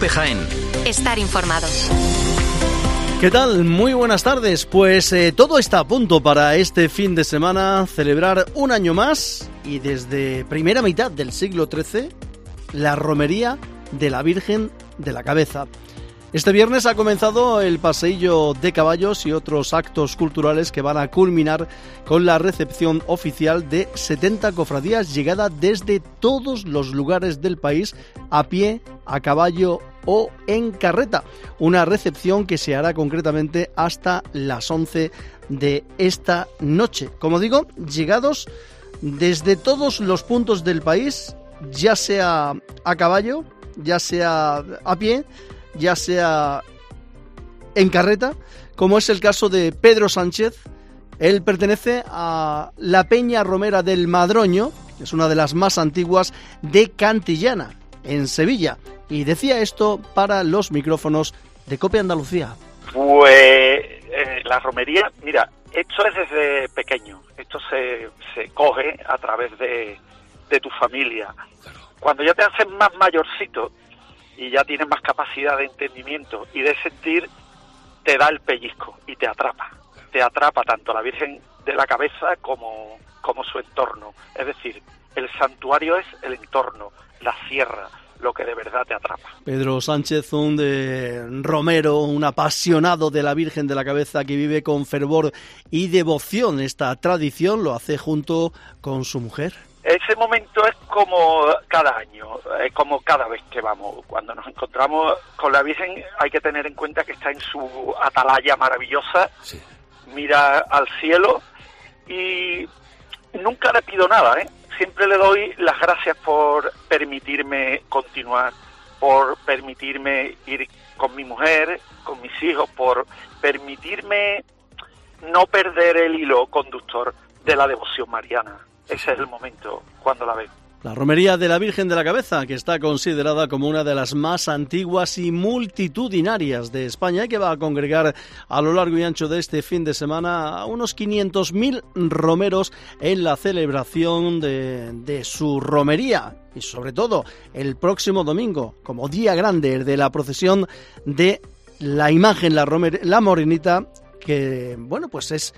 Jaén. Estar informado. ¿Qué tal? Muy buenas tardes. Pues todo está a punto para este fin de semana celebrar un año más y desde primera mitad del siglo XIII la romería de la Virgen de la Cabeza. Este viernes ha comenzado el paseillo de caballos y otros actos culturales que van a culminar con la recepción oficial de 70 cofradías llegada desde todos los lugares del país a pie, a caballo o en carreta. Una recepción que se hará concretamente hasta las 11 de esta noche. Como digo, llegados desde todos los puntos del país, ya sea a caballo, ya sea a pie, ya sea en carreta, como es el caso de Pedro Sánchez. Él pertenece a la Peña Romera del Madroño, que es una de las más antiguas de Cantillana, en Sevilla, y decía esto para los micrófonos de COPE Andalucía. Pues la romería, mira, esto es desde pequeño, esto se coge a través de tu familia. Cuando ya te haces más mayorcito y ya tienes más capacidad de entendimiento y de sentir, te da el pellizco y te atrapa tanto la Virgen de la Cabeza como su entorno. Es decir, el santuario es el entorno, la sierra, lo que de verdad te atrapa. Pedro Sánchez, un romero, un apasionado de la Virgen de la Cabeza que vive con fervor y devoción esta tradición, lo hace junto con su mujer. Ese momento es como cada año, como cada vez que vamos. Cuando nos encontramos con la Virgen hay que tener en cuenta que está en su atalaya maravillosa, sí. Mira al cielo y nunca le pido nada, Siempre le doy las gracias por permitirme continuar, por permitirme ir con mi mujer, con mis hijos, por permitirme no perder el hilo conductor de la devoción mariana. Ese es el momento cuando la veo. La romería de la Virgen de la Cabeza, que está considerada como una de las más antiguas y multitudinarias de España y que va a congregar a lo largo y ancho de este fin de semana a unos 500.000 romeros en la celebración de su romería. Y sobre todo el próximo domingo, como día grande, el de la procesión de la imagen, la morenita, que bueno, pues es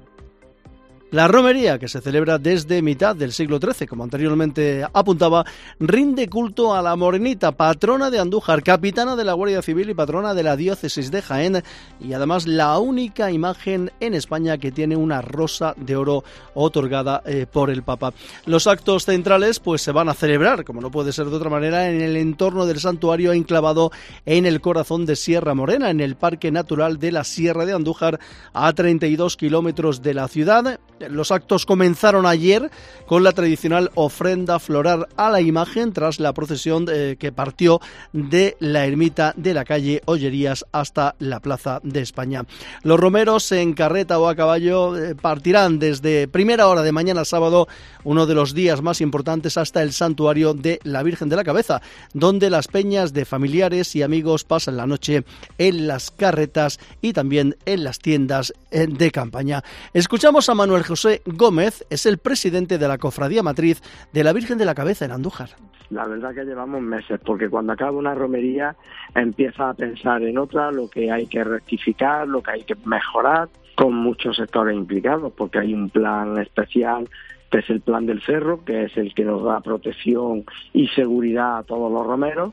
la romería, que se celebra desde mitad del siglo XIII, como anteriormente apuntaba, rinde culto a la morenita, patrona de Andújar, capitana de la Guardia Civil y patrona de la diócesis de Jaén, y además la única imagen en España que tiene una rosa de oro otorgada por el Papa. Los actos centrales pues se van a celebrar, como no puede ser de otra manera, en el entorno del santuario enclavado en el corazón de Sierra Morena, en el Parque Natural de la Sierra de Andújar, a 32 kilómetros de la ciudad. Los actos comenzaron ayer con la tradicional ofrenda floral a la imagen tras la procesión que partió de la ermita de la calle Ollerías hasta la Plaza de España. Los romeros en carreta o a caballo partirán desde primera hora de mañana sábado, uno de los días más importantes, hasta el santuario de la Virgen de la Cabeza, donde las peñas de familiares y amigos pasan la noche en las carretas y también en las tiendas de campaña. Escuchamos a Manuel José Gómez, es el presidente de la Cofradía Matriz de la Virgen de la Cabeza en Andújar. La verdad que llevamos meses, porque cuando acaba una romería empieza a pensar en otra, lo que hay que rectificar, lo que hay que mejorar, con muchos sectores implicados, porque hay un plan especial que es el plan del cerro, que es el que nos da protección y seguridad a todos los romeros.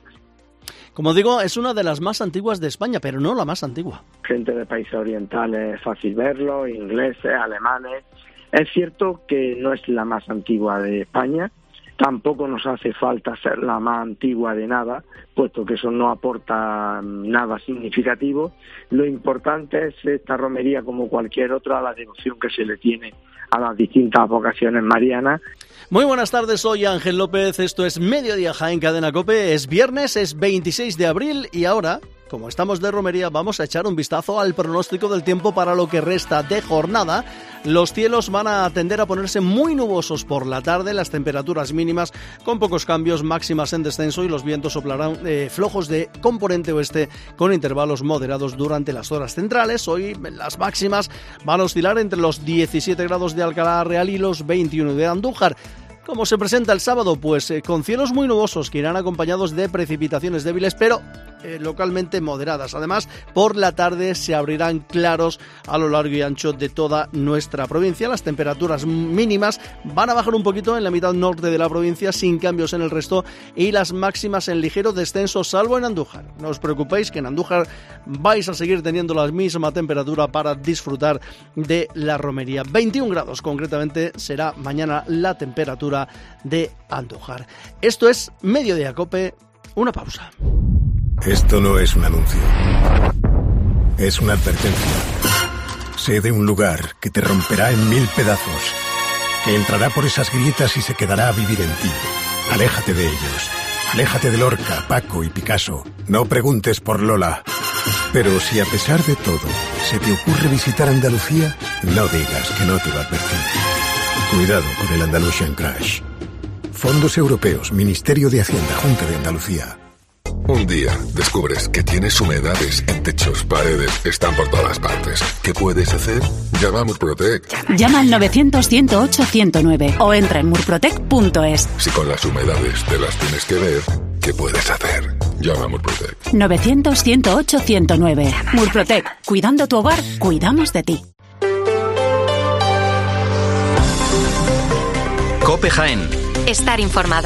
Como digo, es una de las más antiguas de España, pero no la más antigua. Gente de países orientales es fácil verlo, ingleses, alemanes. Es cierto que no es la más antigua de España, tampoco nos hace falta ser la más antigua de nada, puesto que eso no aporta nada significativo. Lo importante es esta romería, como cualquier otra, la devoción que se le tiene a las distintas vocaciones marianas. Muy buenas tardes, soy Ángel López, esto es Mediodía Jaén Cadena COPE, es viernes, es 26 de abril y ahora, como estamos de romería, vamos a echar un vistazo al pronóstico del tiempo para lo que resta de jornada. Los cielos van a tender a ponerse muy nubosos por la tarde, las temperaturas mínimas con pocos cambios, máximas en descenso y los vientos soplarán flojos de componente oeste con intervalos moderados durante las horas centrales. Hoy las máximas van a oscilar entre los 17 grados de Alcalá Real y los 21 de Andújar. ¿Cómo se presenta el sábado? Pues con cielos muy nubosos que irán acompañados de precipitaciones débiles, pero localmente moderadas. Además, por la tarde se abrirán claros a lo largo y ancho de toda nuestra provincia. Las temperaturas mínimas van a bajar un poquito en la mitad norte de la provincia, sin cambios en el resto, y las máximas en ligero descenso, salvo en Andújar. No os preocupéis, que en Andújar vais a seguir teniendo la misma temperatura para disfrutar de la romería. 21 grados concretamente será mañana la temperatura de Andújar. Esto es Mediodía Cope. Una pausa. Esto no es un anuncio. Es una advertencia. Sé de un lugar que te romperá en 1000 pedazos, que entrará por esas grietas y se quedará a vivir en ti. Aléjate de ellos. Aléjate de Lorca, Paco y Picasso. No preguntes por Lola. Pero si a pesar de todo se te ocurre visitar Andalucía, no digas que no te lo advertí. Cuidado con el Andalusian Crash. Fondos Europeos, Ministerio de Hacienda, Junta de Andalucía. Un día descubres que tienes humedades en techos, paredes, están por todas partes. ¿Qué puedes hacer? Llama a Murprotec. Llama al 900-108-109 o entra en murprotec.es. Si con las humedades te las tienes que ver, ¿qué puedes hacer? Llama a Murprotec. 900-108-109. Murprotec. Cuidando tu hogar, cuidamos de ti. COPE Jaén. Estar informado.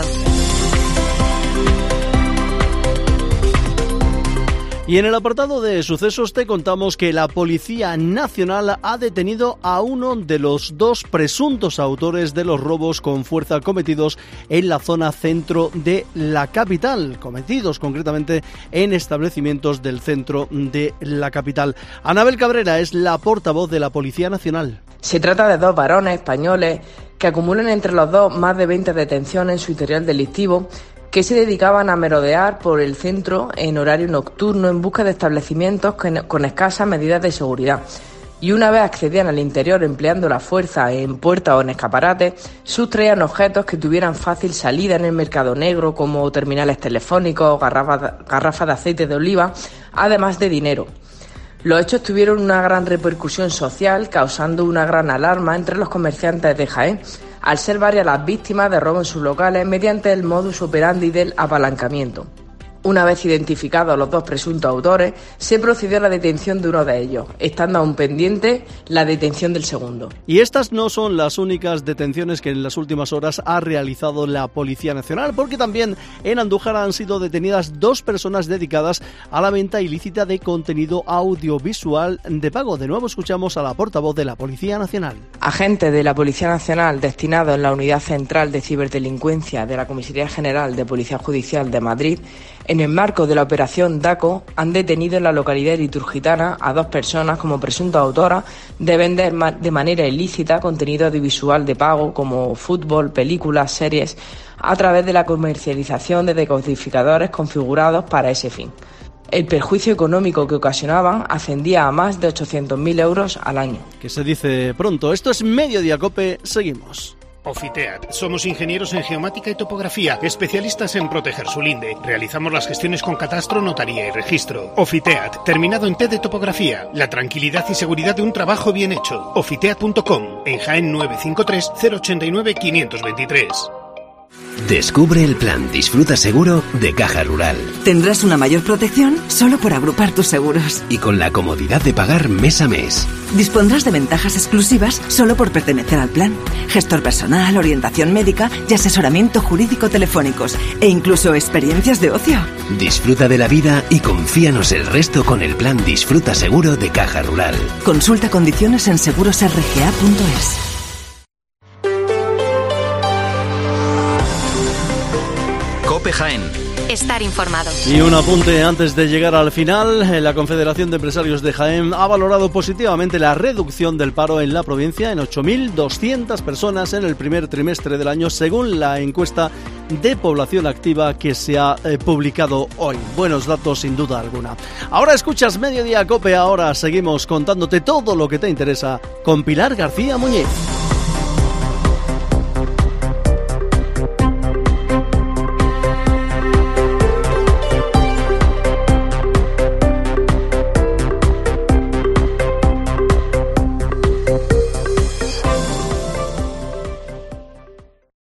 Y en el apartado de sucesos te contamos que la Policía Nacional ha detenido a uno de los 2 presuntos autores de los robos con fuerza cometidos en la zona centro de la capital, cometidos concretamente en establecimientos del centro de la capital. Anabel Cabrera es la portavoz de la Policía Nacional. Se trata de 2 varones españoles que acumulan entre los dos más de 20 detenciones en su historial delictivo, que se dedicaban a merodear por el centro en horario nocturno en busca de establecimientos con escasas medidas de seguridad. Y una vez accedían al interior empleando la fuerza en puertas o en escaparates, sustraían objetos que tuvieran fácil salida en el mercado negro, como terminales telefónicos, garrafas de aceite de oliva, además de dinero. Los hechos tuvieron una gran repercusión social, causando una gran alarma entre los comerciantes de Jaén, al ser varias las víctimas de robo en sus locales mediante el modus operandi del apalancamiento. Una vez identificados los 2 presuntos autores, se procedió a la detención de uno de ellos, estando aún pendiente la detención del segundo. Y estas no son las únicas detenciones que en las últimas horas ha realizado la Policía Nacional, porque también en Andújar han sido detenidas 2 personas dedicadas a la venta ilícita de contenido audiovisual de pago. De nuevo escuchamos a la portavoz de la Policía Nacional. Agentes de la Policía Nacional destinados en la Unidad Central de Ciberdelincuencia de la Comisaría General de Policía Judicial de Madrid, en el marco de la operación DACO, han detenido en la localidad iturgitana a 2 personas como presuntas autoras de vender de manera ilícita contenido audiovisual de pago como fútbol, películas, series, a través de la comercialización de decodificadores configurados para ese fin. El perjuicio económico que ocasionaban ascendía a más de 800.000 euros al año. Que se dice pronto. Esto es Mediodía Cope. Seguimos. Ofiteat. Somos ingenieros en geomática y topografía, especialistas en proteger su linde. Realizamos las gestiones con catastro, notaría y registro. Ofiteat, terminado en T de topografía. La tranquilidad y seguridad de un trabajo bien hecho. Ofiteat.com, en Jaén 953 089 523. Descubre el plan Disfruta Seguro de Caja Rural. Tendrás una mayor protección solo por agrupar tus seguros. Y con la comodidad de pagar mes a mes. Dispondrás de ventajas exclusivas solo por pertenecer al plan. Gestor personal, orientación médica y asesoramiento jurídico telefónicos. E incluso experiencias de ocio. Disfruta de la vida y confíanos el resto con el plan Disfruta Seguro de Caja Rural. Consulta condiciones en segurosrga.es. COPE Jaén. Estar informado. Y un apunte antes de llegar al final. La Confederación de Empresarios de Jaén ha valorado positivamente la reducción del paro en la provincia en 8.200 personas en el primer trimestre del año, según la encuesta de población activa que se ha publicado hoy. Buenos datos sin duda alguna. Ahora escuchas Mediodía Cope. Ahora seguimos contándote todo lo que te interesa con Pilar García Muñiz.